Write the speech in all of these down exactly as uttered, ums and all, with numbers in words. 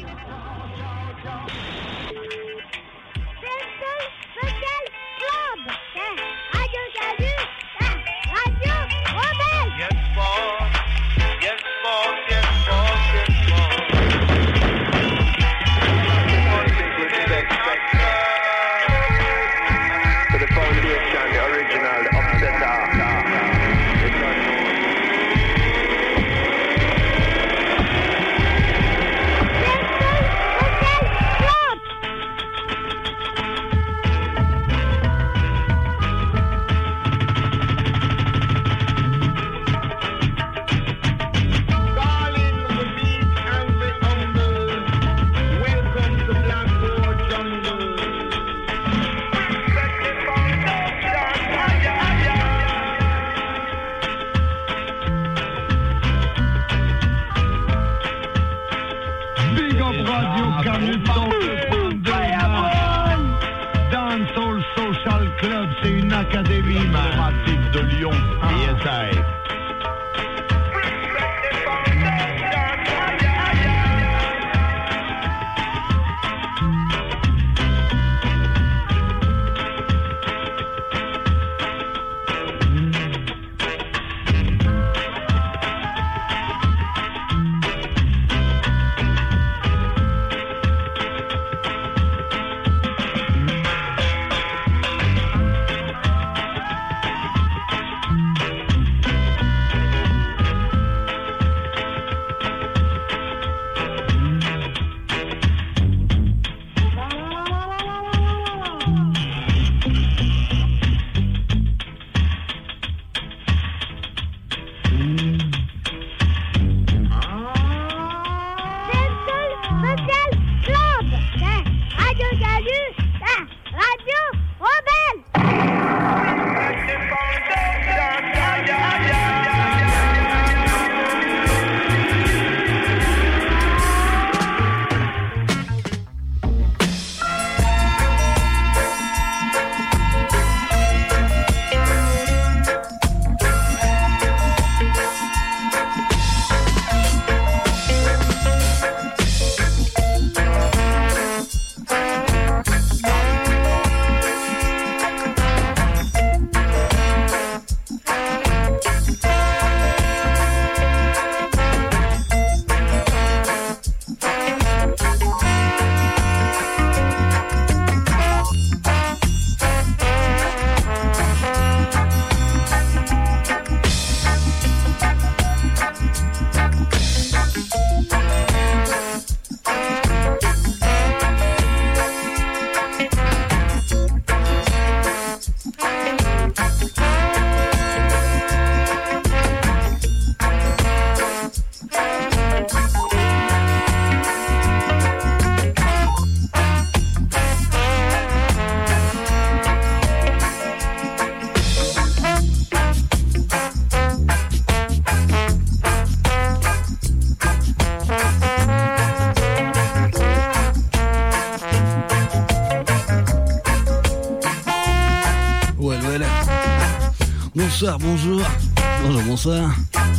Bonsoir, bonjour, bonjour, bonsoir,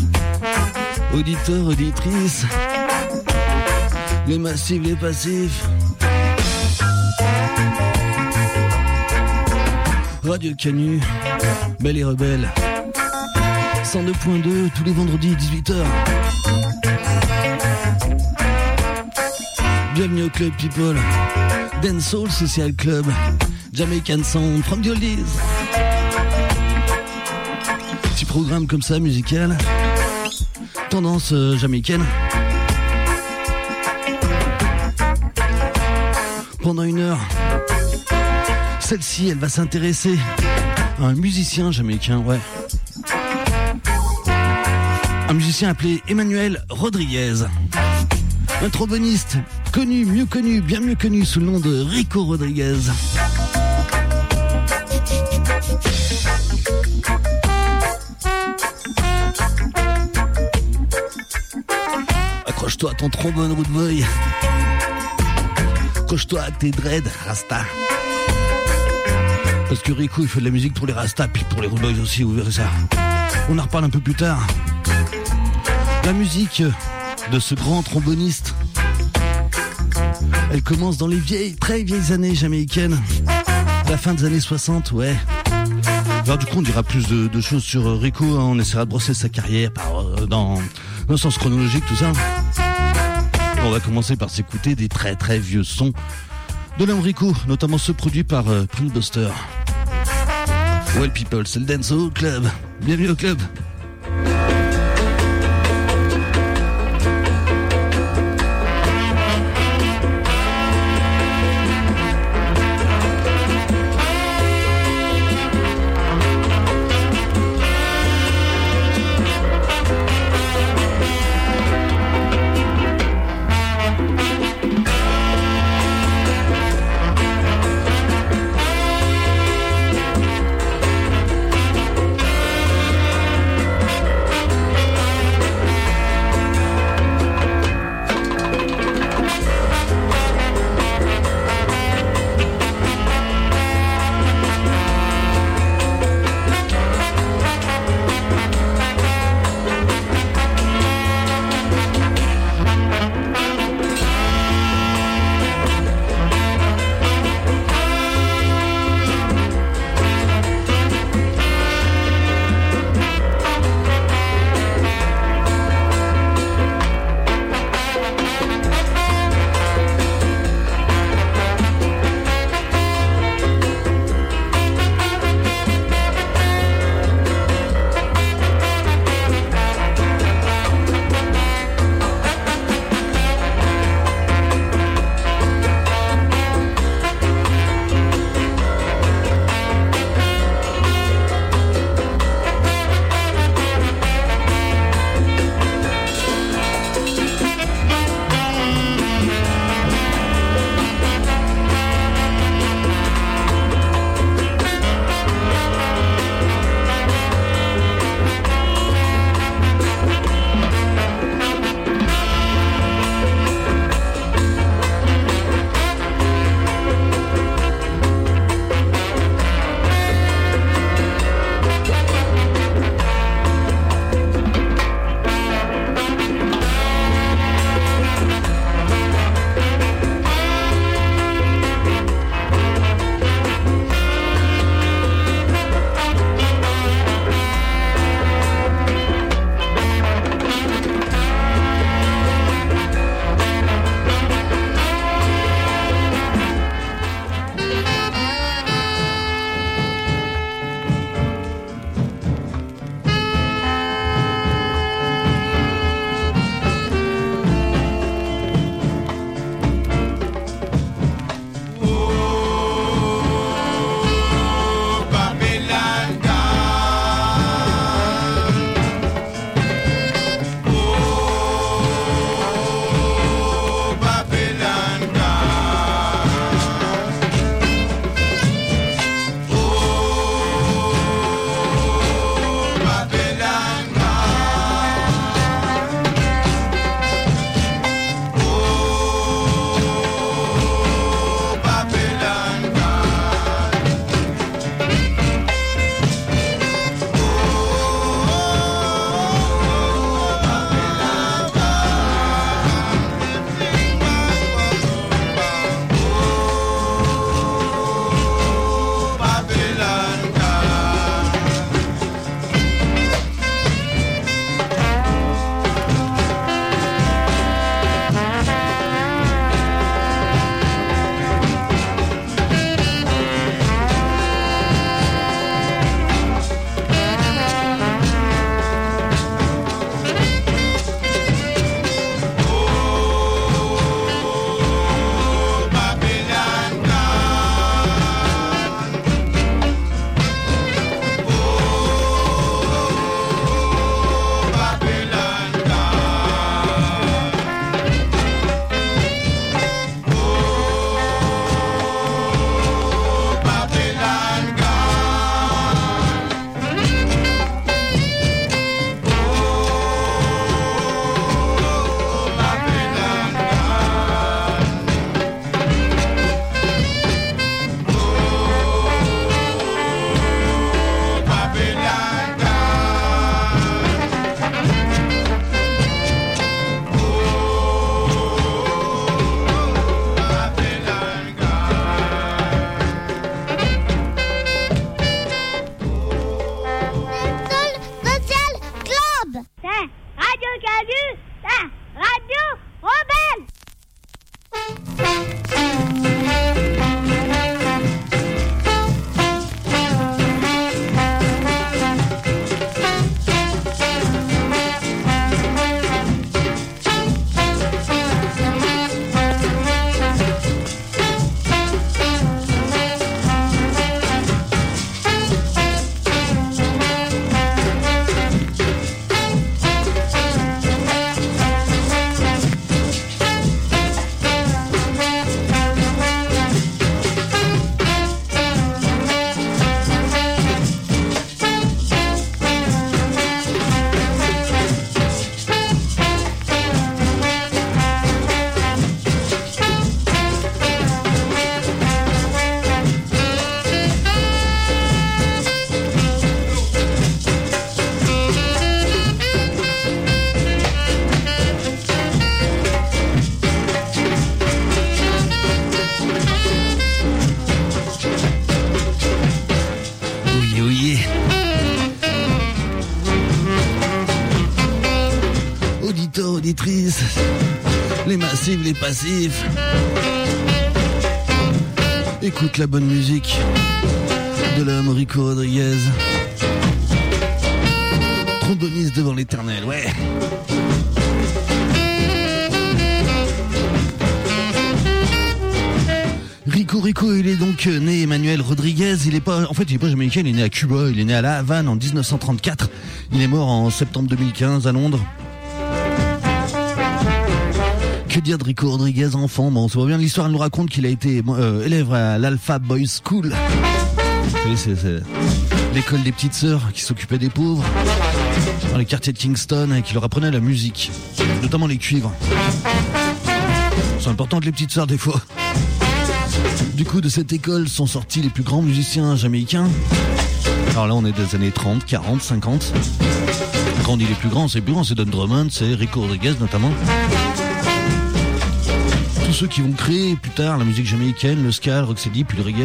auditeurs, auditrices, les massifs, les passifs, Radio Canu, Belle et Rebelle, cent deux point deux, tous les vendredis, dix-huit heures. Bienvenue au Club People, Dancehall Social Club, Jamaican Sound, from the oldies. Petit programme comme ça, musical, tendance euh, jamaïcaine. Pendant une heure, celle-ci, elle va s'intéresser à un musicien jamaïcain, ouais. Un musicien appelé Emmanuel Rodriguez. Un tromboniste connu, mieux connu, bien mieux connu sous le nom de Rico Rodriguez. Accroche-toi à ton trombone, Rude Boy. Accroche-toi à tes dreads, Rasta. Parce que Rico, il fait de la musique pour les Rasta, puis pour les Rude Boys aussi, vous verrez ça. On en reparle un peu plus tard. La musique de ce grand tromboniste Elle commence dans les vieilles, très vieilles années jamaïcaines. La fin des années soixante, ouais. Alors du coup, on dira plus de, de choses sur Rico, hein. On essaiera de brosser sa carrière par, euh, dans, dans le sens chronologique, tout ça. On va commencer par s'écouter des très très vieux sons de l'homme Rico, notamment ceux produits par euh, Prince Buster. Well people, c'est le Dancehall Club. Bienvenue au club. Les massifs, les passifs. Écoute la bonne musique de l'homme Rico Rodriguez. Tromboniste devant l'éternel, ouais. Rico Rico, il est donc né Emmanuel Rodriguez. Il est pas, en fait, il est pas jamaïcain. Il est né à Cuba. Il est né à La Havane en dix-neuf cent trente-quatre. Il est mort en septembre deux mille quinze à Londres. Que dire de Rico Rodriguez enfant? Bon, on se voit bien. L'histoire nous raconte qu'il a été euh, élève à l'Alpha Boys School. Vous savez, c'est, c'est l'école des petites sœurs qui s'occupait des pauvres dans les quartiers de Kingston et qui leur apprenait la musique, notamment les cuivres. C'est important que les petites sœurs des fois. Du coup, de cette école sont sortis les plus grands musiciens jamaïcains. Alors là, on est des années trente, quarante, cinquante. Quand on dit les plus grands, c'est les plus grands, c'est Don Drummond, c'est Rico Rodriguez notamment. Tous ceux qui vont créer plus tard la musique jamaïcaine, le ska, le rocksteady, puis le reggae.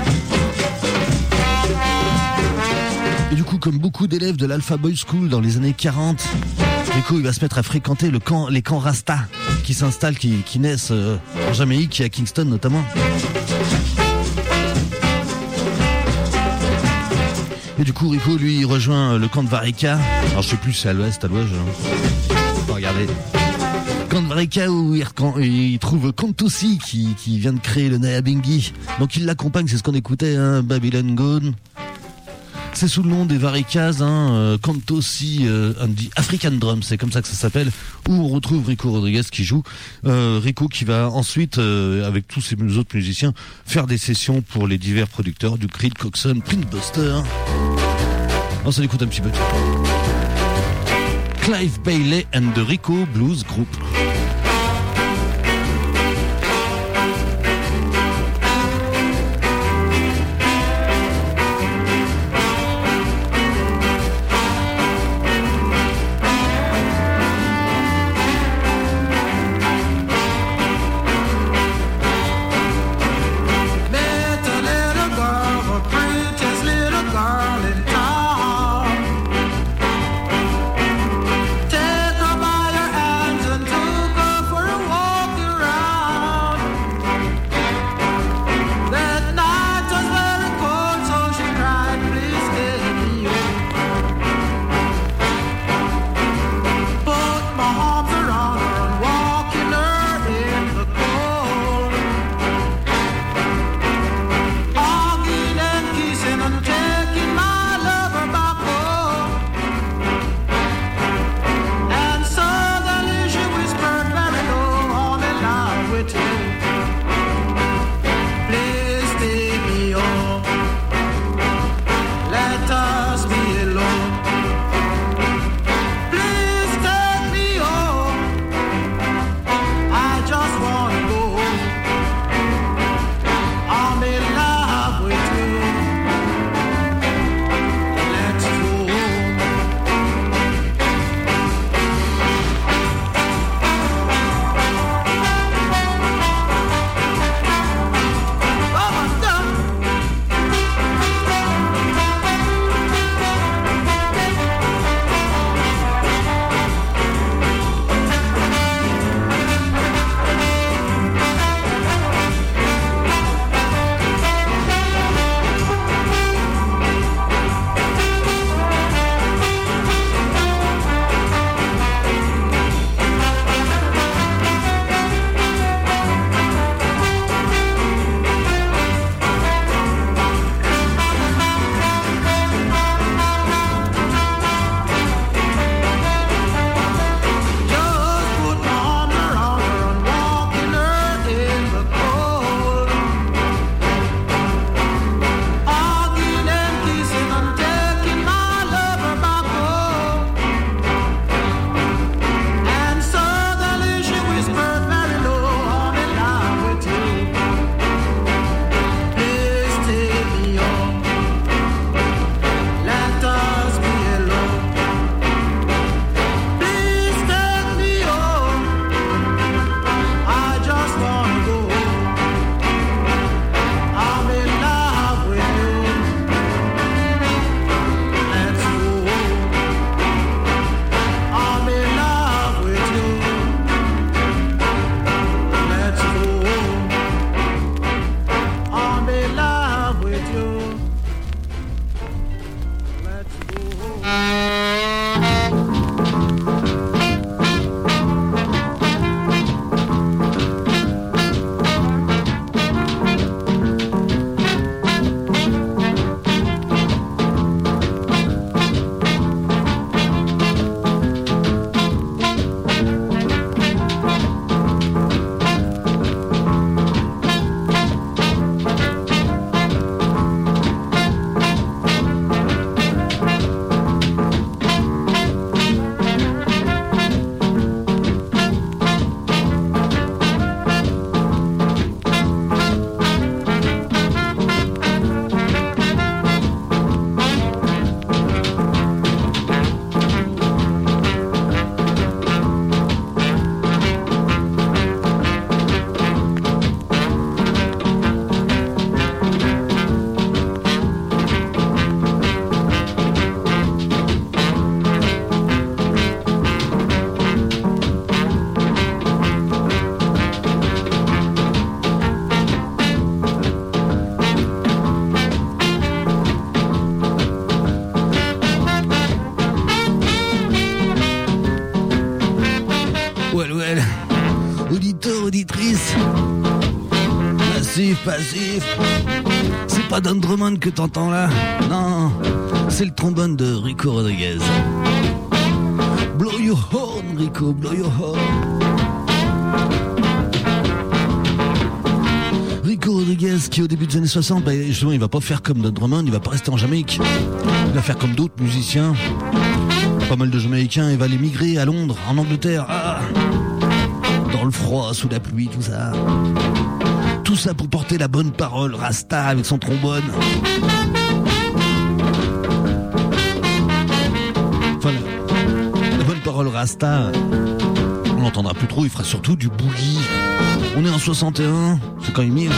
Et du coup, comme beaucoup d'élèves de l'Alpha Boys School dans les années quarante, Rico il va se mettre à fréquenter le camp, les camps Rasta qui s'installent, qui, qui naissent euh, en Jamaïque et à Kingston notamment. Et du coup, Rico, lui, il rejoint le camp de Varika. Alors, je sais plus si c'est à l'ouest, à l'ouest. Je... Regardez. Camp de Varika où il, il trouve Kontosi qui, qui vient de créer le Nyabinghi. Donc, il l'accompagne, c'est ce qu'on écoutait, hein, Babylon Gone. C'est sous le nom des Varikas, hein, euh, Kontosi, euh, African Drum, c'est comme ça que ça s'appelle, où on retrouve Rico Rodriguez qui joue. Euh, Rico qui va ensuite, euh, avec tous ces autres musiciens, faire des sessions pour les divers producteurs du Creed, Coxsone, Prince Buster. On s'en écoute un petit peu. Clive Bailey and the Rico Blues Group. Take her by your hands and took her auditeur, auditrice, massif, passif. C'est pas Don Drummond que t'entends là, non, c'est le trombone de Rico Rodriguez. Blow your horn, Rico, blow your horn. Rico Rodriguez, qui au début des années soixante, bah, justement, il va pas faire comme Don Drummond, il va pas rester en Jamaïque. Il va faire comme d'autres musiciens. Pas mal de Jamaïcains, il va aller migrer à Londres, en Angleterre. Ah, dans le froid, sous la pluie, tout ça. Tout ça pour porter la bonne parole, Rasta avec son trombone. Enfin, la, la bonne parole Rasta, on l'entendra plus trop, il fera surtout du boogie. On est en soixante et un, c'est quand même mille.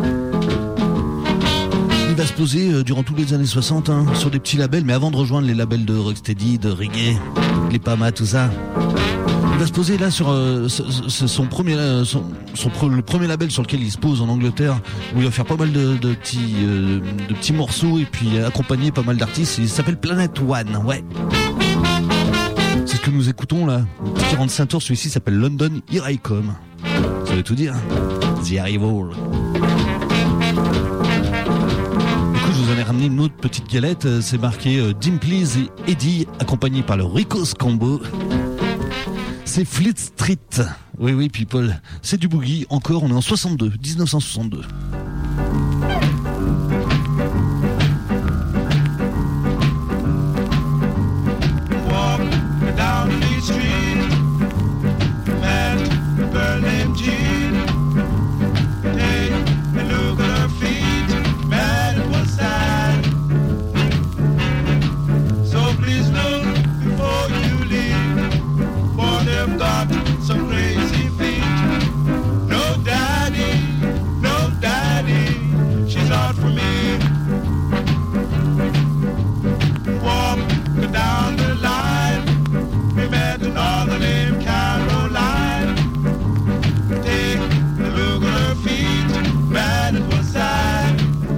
Il va se poser euh, durant tous les années soixante hein, sur des petits labels, mais avant de rejoindre les labels de rocksteady, de reggae, les Pama, tout ça. Il va se poser là sur euh, son premier, euh, son, son, le premier label sur lequel il se pose en Angleterre, où il va faire pas mal de, de, petits, euh, de petits morceaux et puis accompagner pas mal d'artistes. Il s'appelle Planet One, ouais. C'est ce que nous écoutons là. Petit quarante-cinq tours, celui-ci s'appelle London, Here I Come. Ça veut tout dire. The Arrival. Du coup, je vous en ai ramené une autre petite galette. C'est marqué euh, Dimples et Eddie, accompagné par le Rico's Combo. C'est Fleet Street. Oui, oui, people. C'est du boogie. Encore, on est en soixante-deux, dix-neuf cent soixante-deux. Some crazy feet. No daddy, no daddy, she's out for me. Walk down the line, we met another named Caroline. Take a look at her feet, man, it was sad.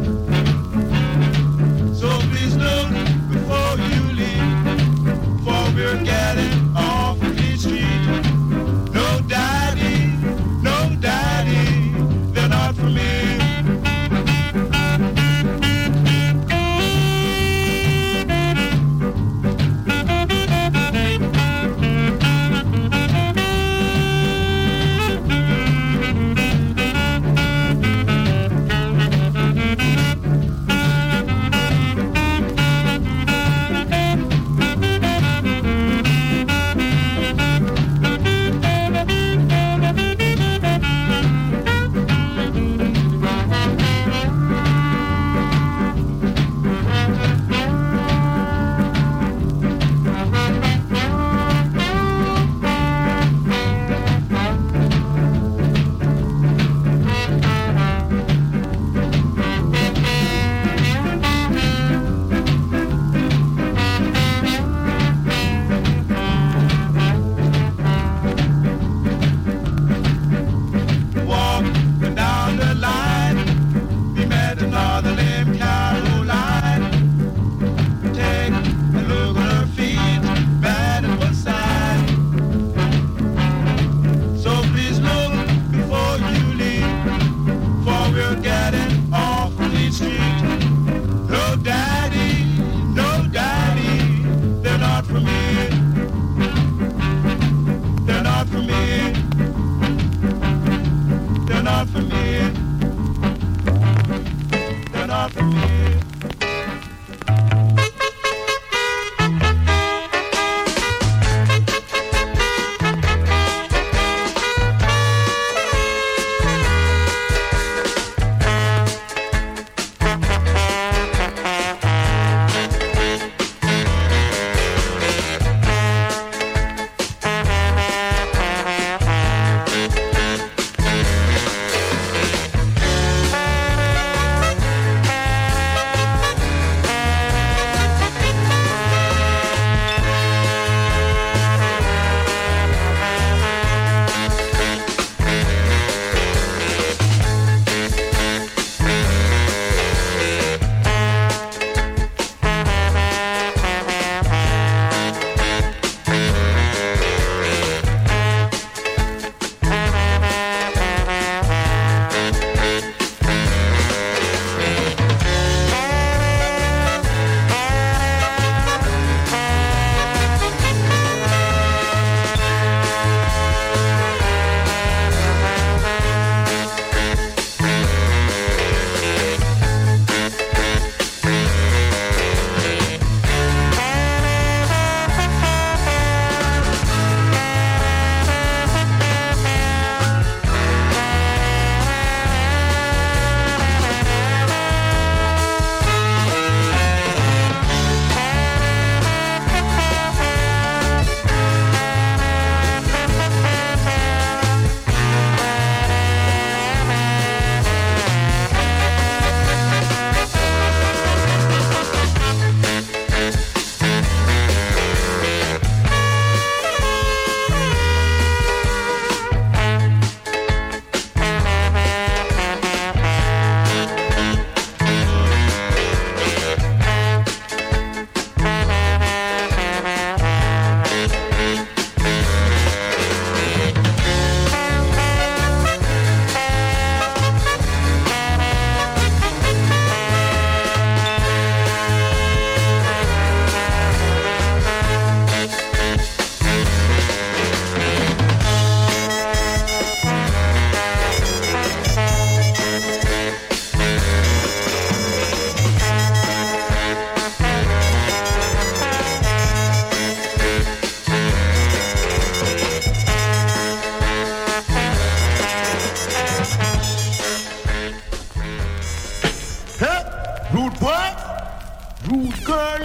So please look before you leave, for we're getting off the street. No daddy, no daddy, they're not for me.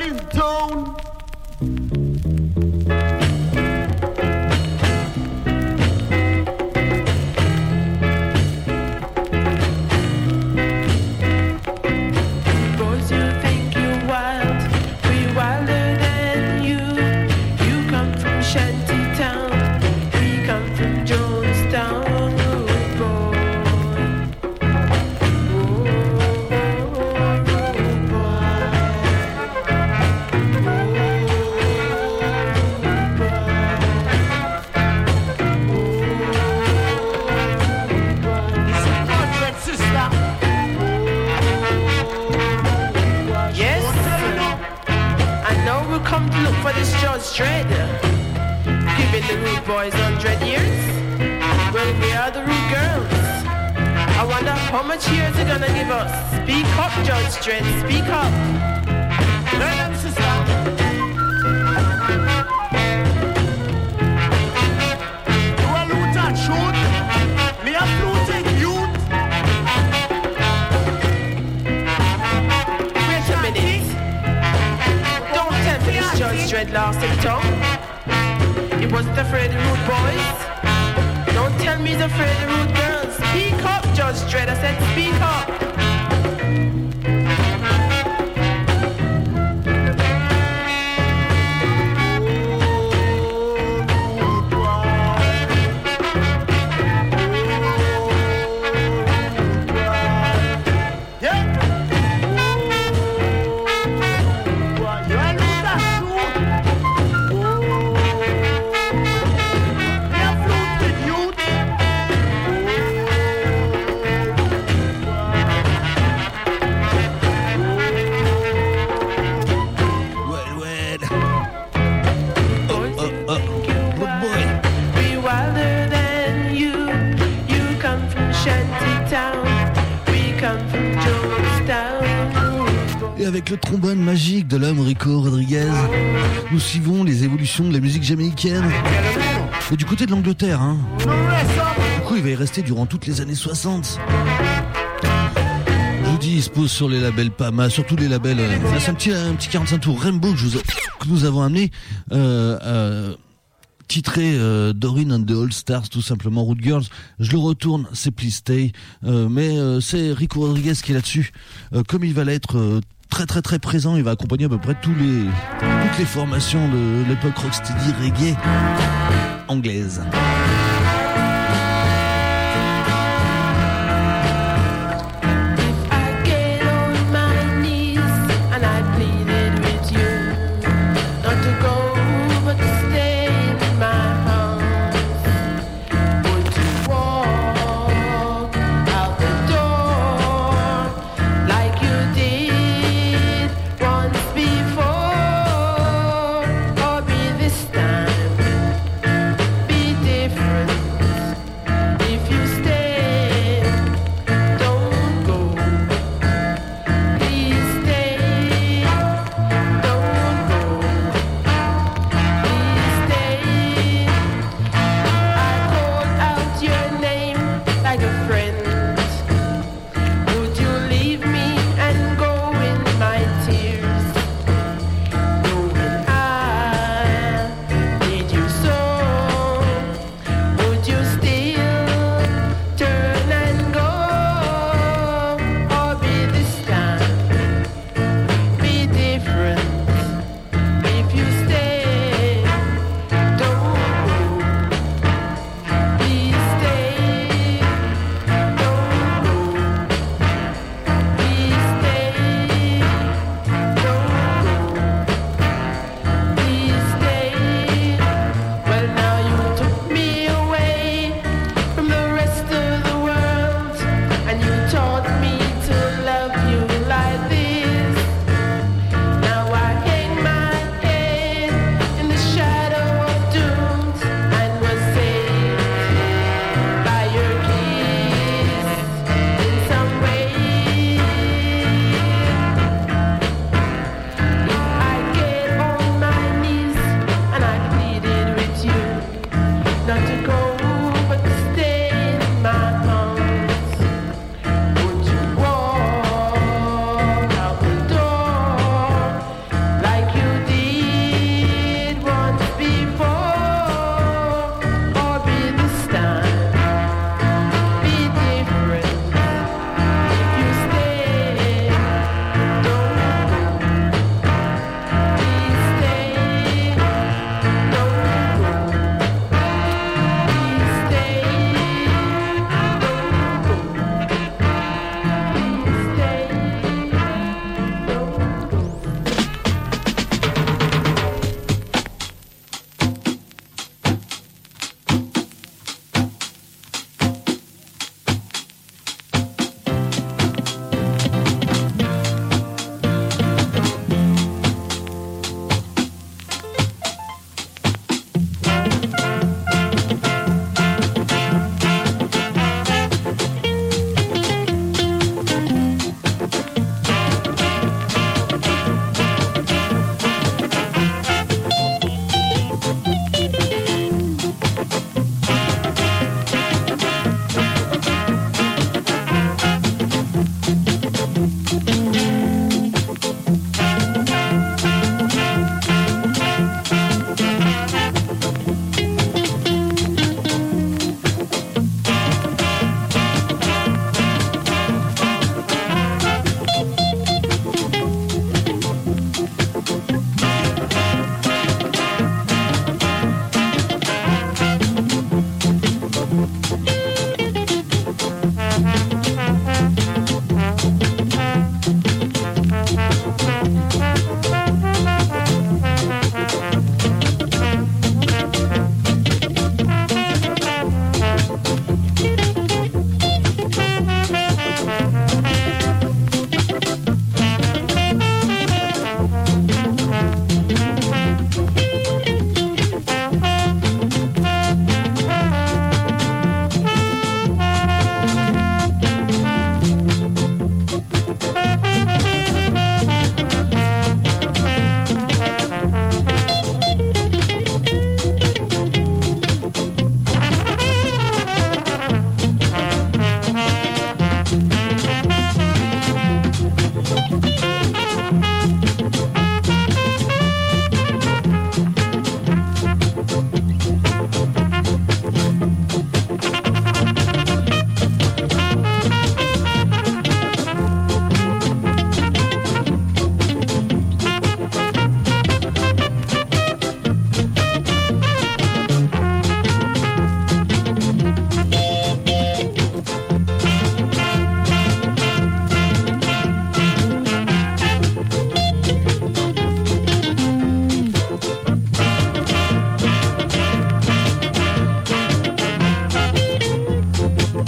Dublin town. Dread, giving the rude boys hundred years. Well, we are the rude girls. I wonder how much years they're gonna give us. Speak up, Judge Dredd, speak up. Let them sister. You a loot and shoot. Me a floating youth. Wait a minute. Don't tell me this Judge Dredd lost his tongue. He wasn't afraid of rude boys. Don't tell me he's afraid of rude girls. Speak up, Judge Dredd. I said speak up. Avec le trombone magique de l'homme Rico Rodriguez, nous suivons les évolutions de la musique jamaïcaine. Et du côté de l'Angleterre, hein. Du coup, il va y rester durant toutes les années soixante. Je vous dis, il se pose sur les labels P A M A, surtout les labels. Euh, là, c'est un petit, un petit quarante-cinq tours Rainbow que, je vous a, que nous avons amené. Euh, euh, titré euh, Doreen and the All Stars, tout simplement, Rude Girls. Je le retourne, c'est Please Stay. Euh, mais euh, c'est Rico Rodriguez qui est là-dessus. Euh, comme il va l'être euh, très très très présent, il va accompagner à peu près tous les, toutes les formations de l'époque rocksteady reggae anglaise. Different.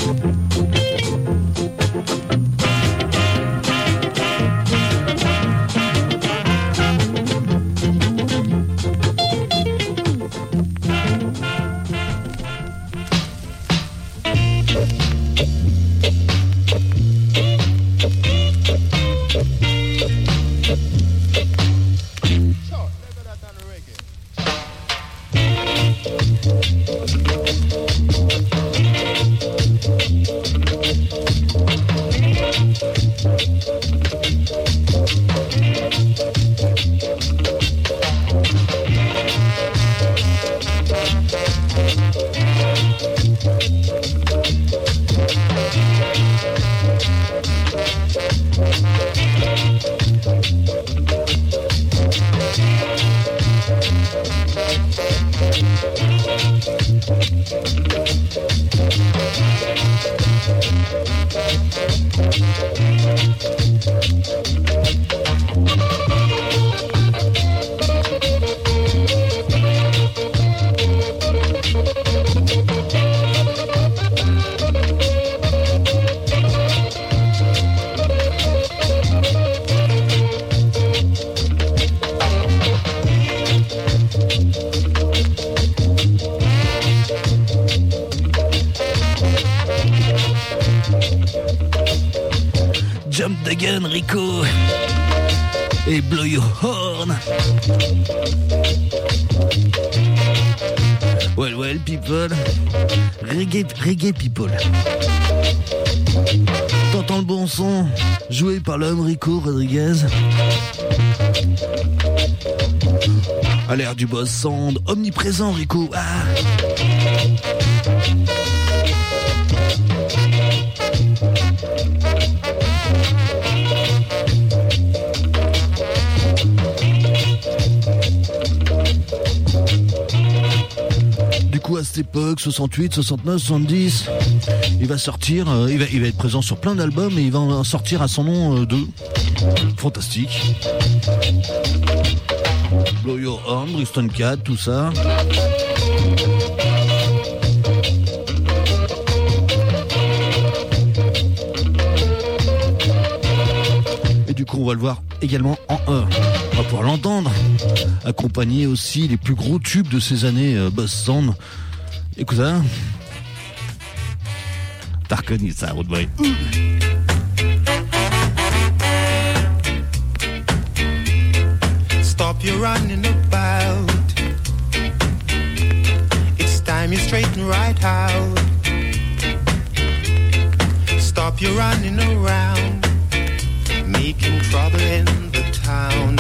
Jump the gun, Rico. Et blow your horn. Well, well, people. Reggae, reggae people. T'entends le bon son, joué par l'homme Rico Rodriguez. À l'air du boss sound, omniprésent, Rico. Ah. Du coup, à cette époque, soixante-huit, soixante-neuf, soixante-dix, il va sortir, euh, il, va, il va être présent sur plein d'albums et il va en sortir à son nom euh, deux. Fantastique. Blow Your Horn, Brixton Cat, tout ça. Et du coup, on va le voir également en un. On va pouvoir l'entendre, accompagner aussi les plus gros tubes de ces années euh, Boss Sound. Écoute ça. T'as reconnu ça, Road Boy. Stop your running about. It's time you straighten right out. Stop your running around, making trouble in the town.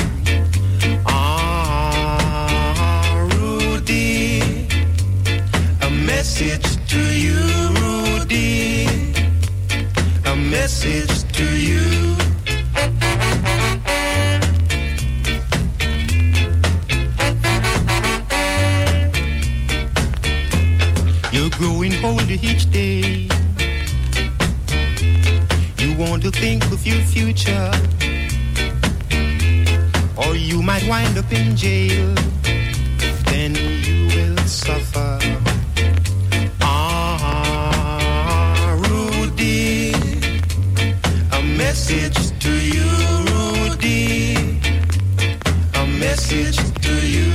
Ah, Rudy, a message to you, Rudy, a message to you. You're growing older each day. You want to think of your future, or you might wind up in jail. Then you will suffer. Ah, Rudy, a message to you, Rudy, a message to you.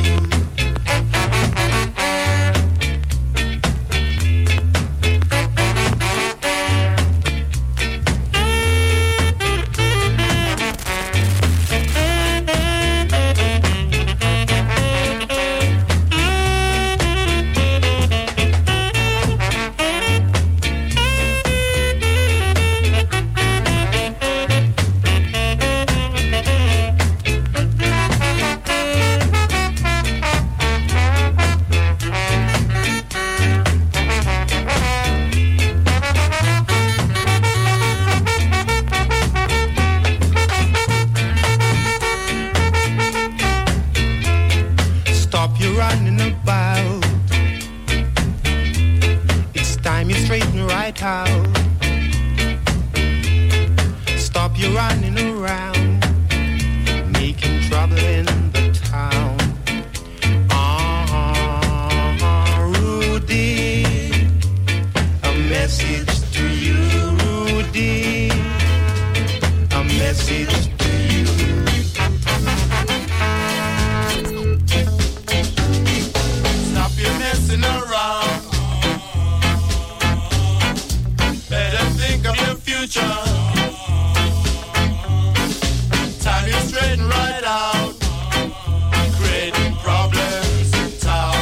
Message to you, Rudy. A message to you. Stop your messing around. Better think of your future. Time is straighten right out. Creating problems in town.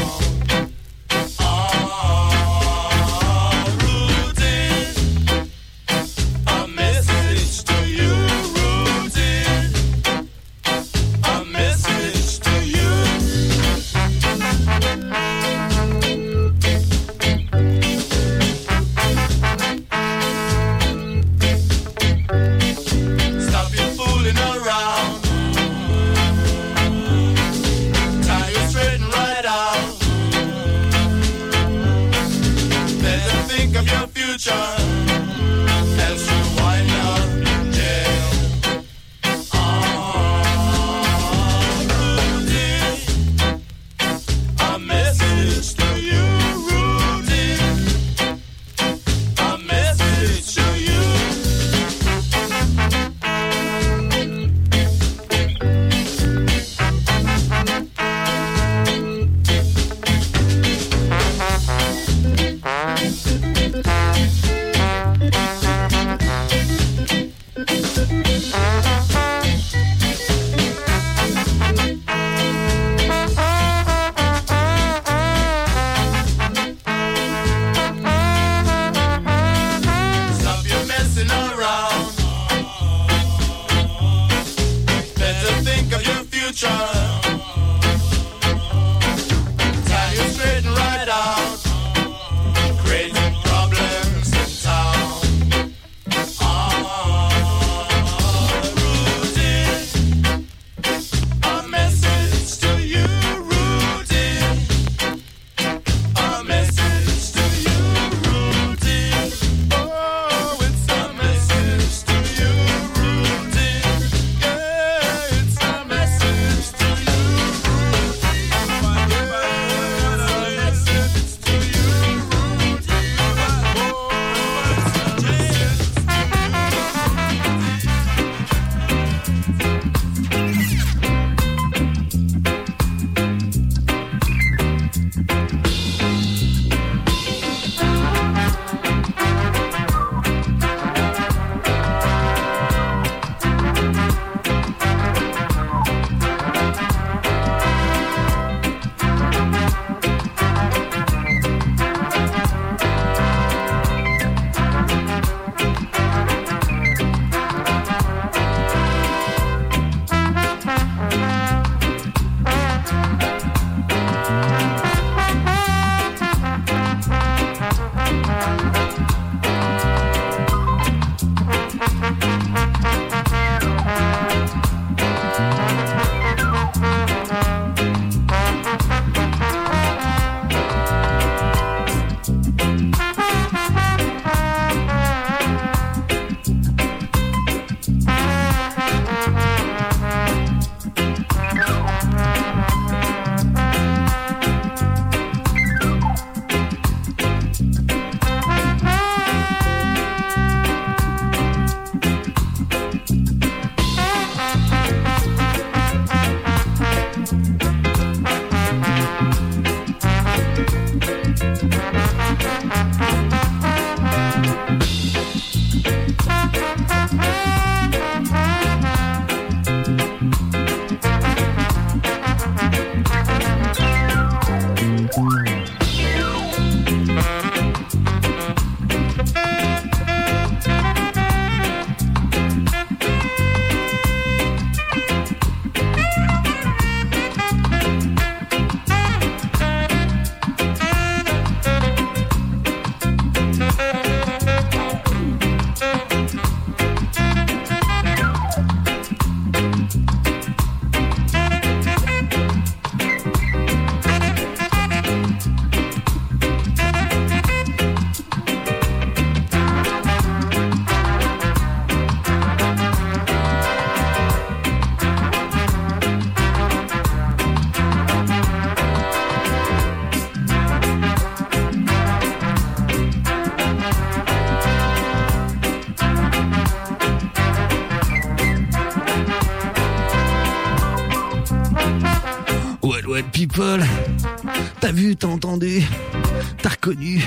people, t'as vu, t'as entendu, t'as reconnu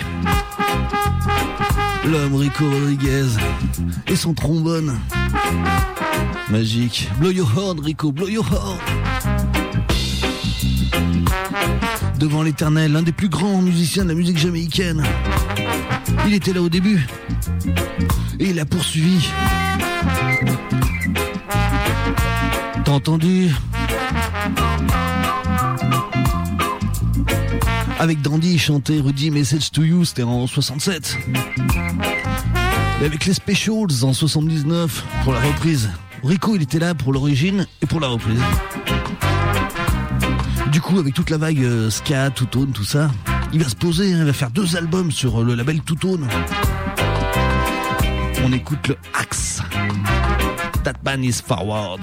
l'homme Rico Rodriguez et son trombone magique. Blow your horn, Rico, blow your horn. Devant l'éternel, l'un des plus grands musiciens de la musique jamaïcaine. Il était là au début et il a poursuivi. T'as entendu? Avec Dandy, il chantait Rudy Message to You, c'était en soixante-sept. Et avec les Specials en soixante-dix-neuf pour la reprise. Rico, il était là pour l'origine et pour la reprise. Du coup, avec toute la vague euh, ska, two-tone, tout ça, il va se poser, hein, il va faire deux albums sur le label two-tone. On écoute le Axe. That Man is Forward.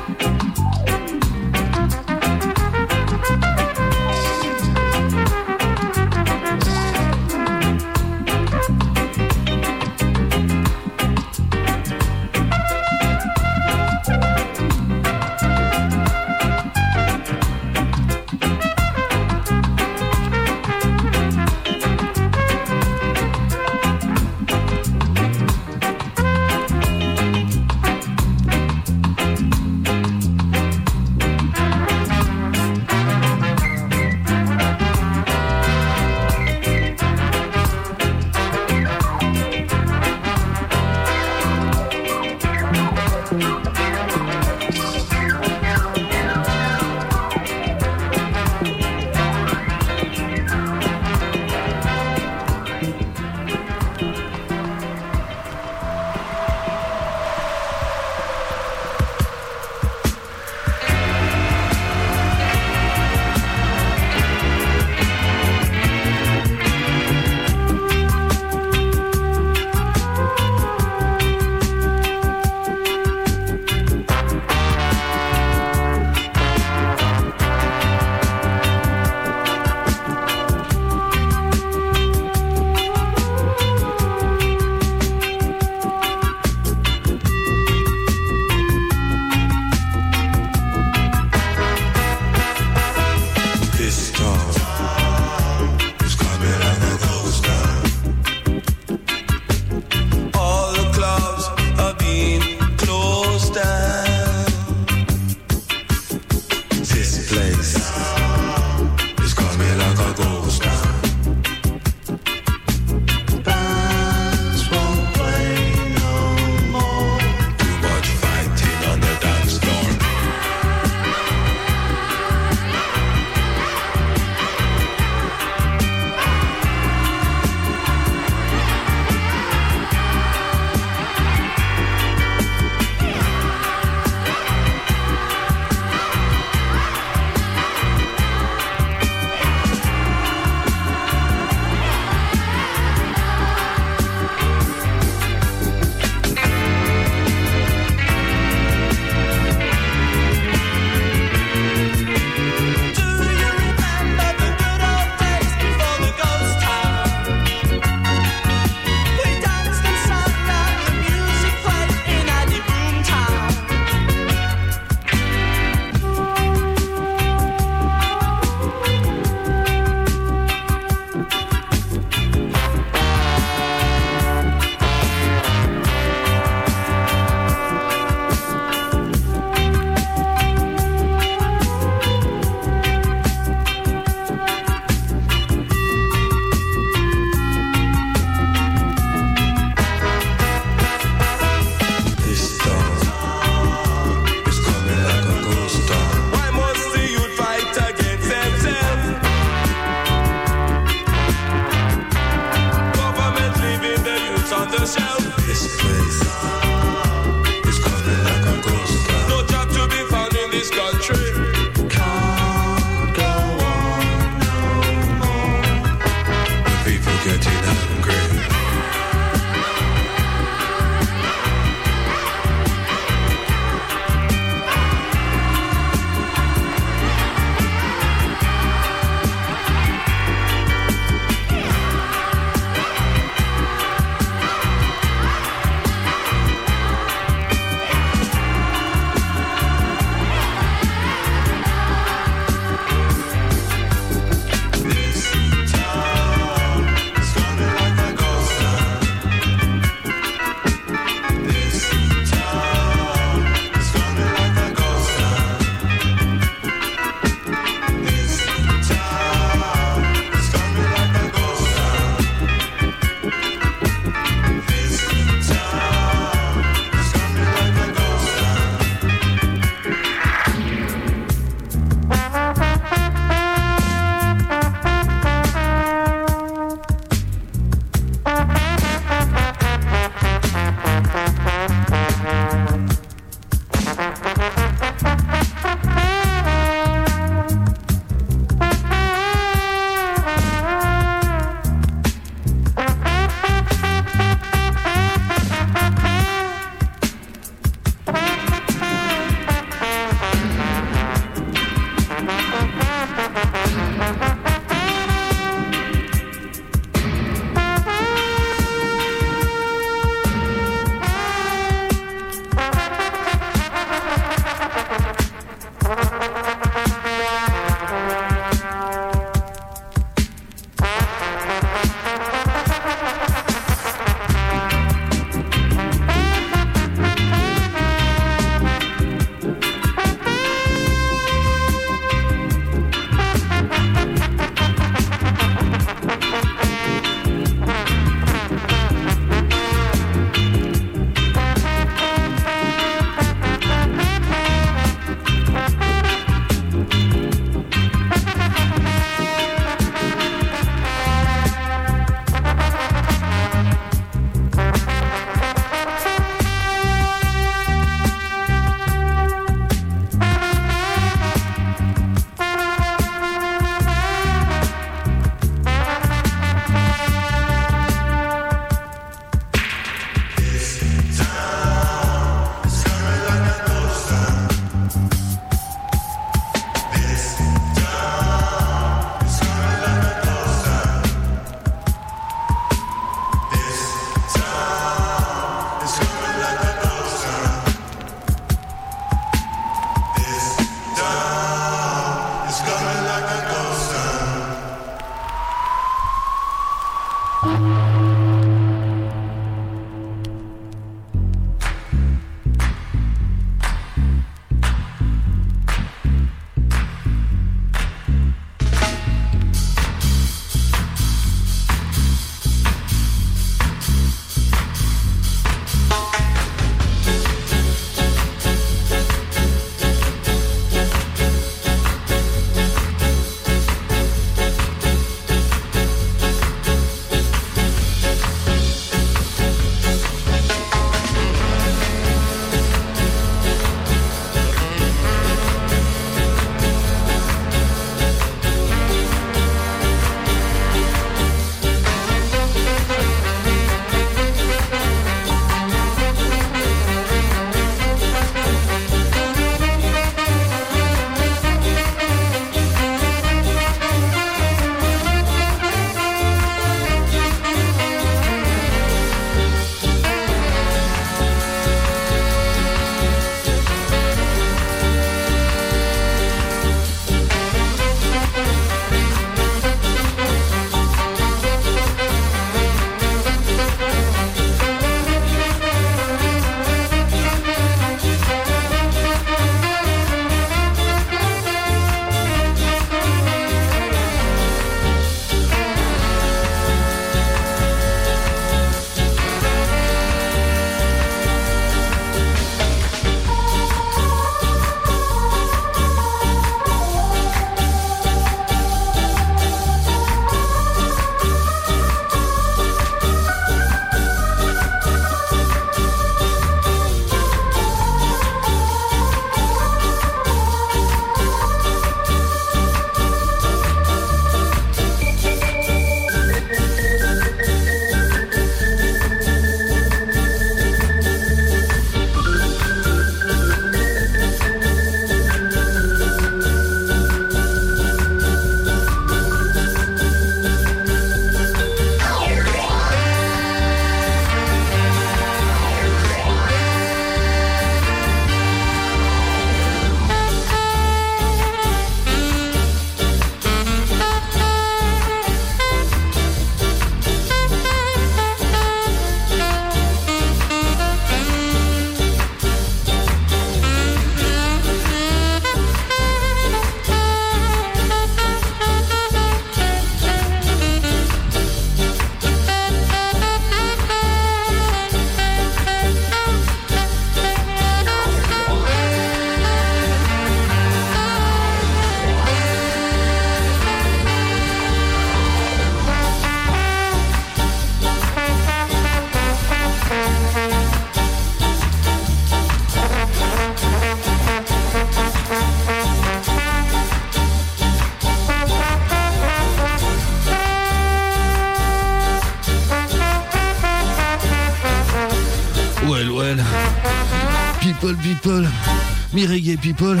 people, people, mi reggae people.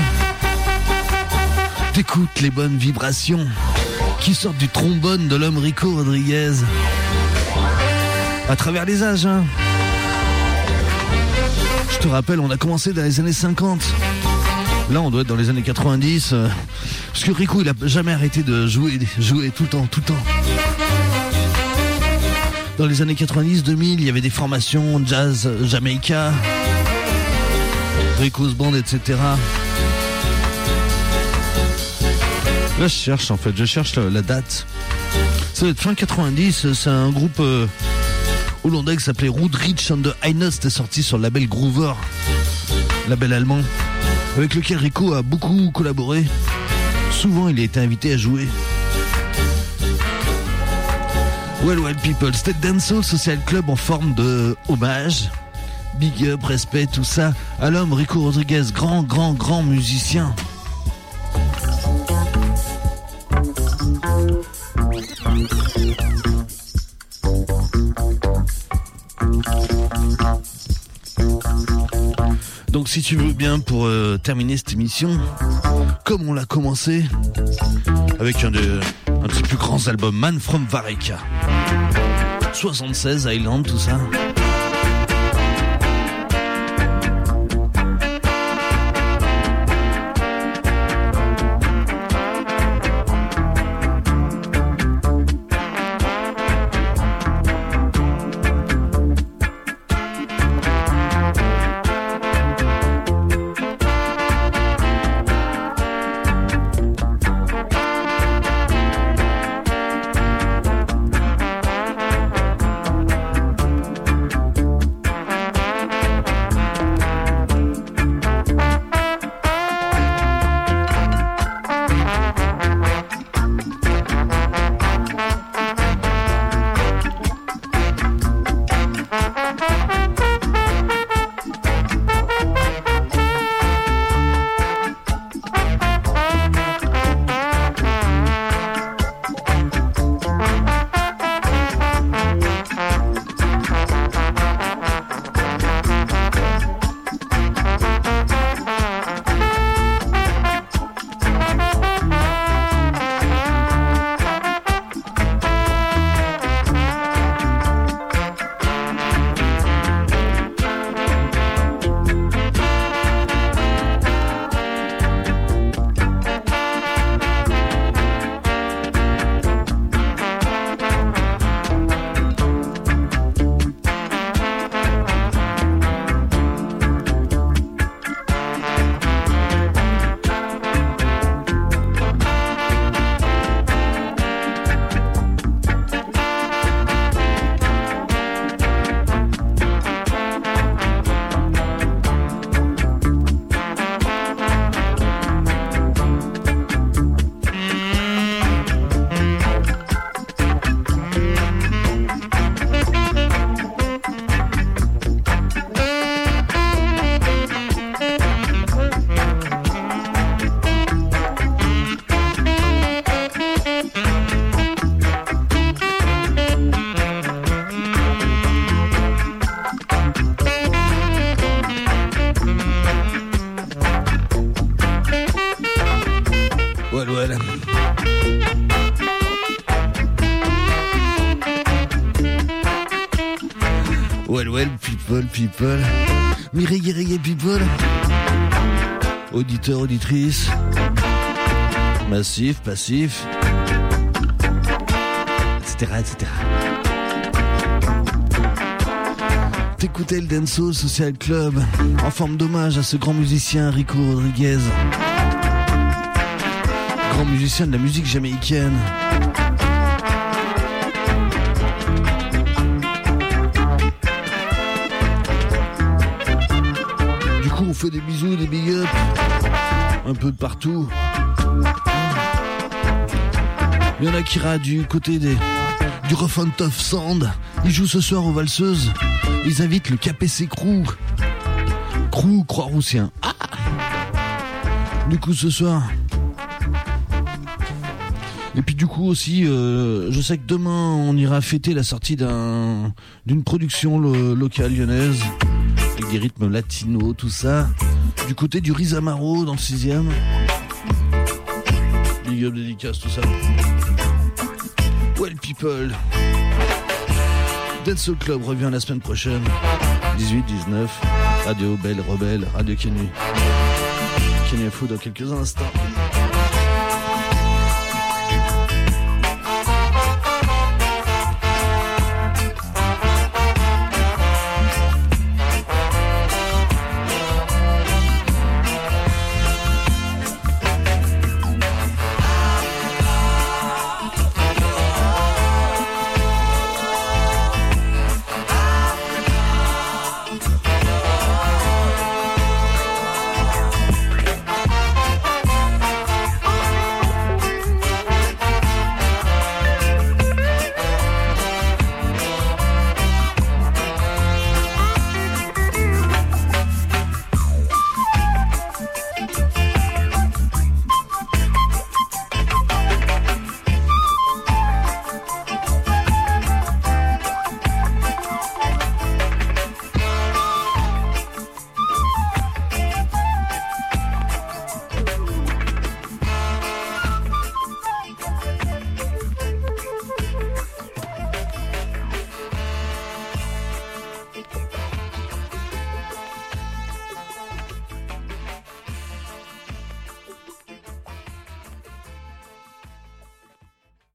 T'écoutes les bonnes vibrations qui sortent du trombone de l'homme Rico Rodriguez. À travers les âges, hein. Je te rappelle, on a commencé dans les années cinquante. Là, on doit être dans les années quatre-vingt-dix. Euh, parce que Rico, il a jamais arrêté de jouer, jouer tout le temps, tout le temps. Dans les années quatre-vingt-dix, deux mille, il y avait des formations jazz, Jamaica, Rico's Band, et cetera. Là, je cherche en fait, je cherche la, la date. Ça va être fin quatre-vingt-dix, c'est un groupe euh, hollandais qui s'appelait Roodrich and the Highness, c'était sorti sur le label Groover, label allemand, avec lequel Rico a beaucoup collaboré. Souvent, il a été invité à jouer. Well, well, people, State Dancehall Social Club en forme de hommage, big up, respect, tout ça, à l'homme Rico Rodriguez, grand, grand, grand musicien. Donc si tu veux bien, pour euh, terminer cette émission, comme on l'a commencé, avec un de, un de ses plus grands albums, Man from Vareka, soixante-seize, Island, tout ça. Well, well, people, people. Mireille, reggae, people. Auditeurs, auditrices. Massif, passif. Etc, et cetera. T'écoutais le Dancehall Social Club en forme d'hommage à ce grand musicien Rico Rodriguez, grand musicien de la musique jamaïcaine. Du coup on fait des bisous, des big up un peu de partout. Il y en a qui ira du côté des du Rough and Tough Sound. Ils jouent ce soir aux Valseuses. Ils invitent le K P C Crew. Crew Croix-Roussien. Ah du coup ce soir. Et puis du coup aussi, euh, je sais que demain on ira fêter la sortie d'un d'une production lo- locale lyonnaise avec des rythmes latinos, tout ça. Du côté du Rizamaro dans le sixième. Big up, dédicace, tout ça. Well people. Dancehall Club revient la semaine prochaine. dix-huit dix-neuf. Radio Belle Rebelle, Radio Kenny. Kenny Fou dans quelques instants.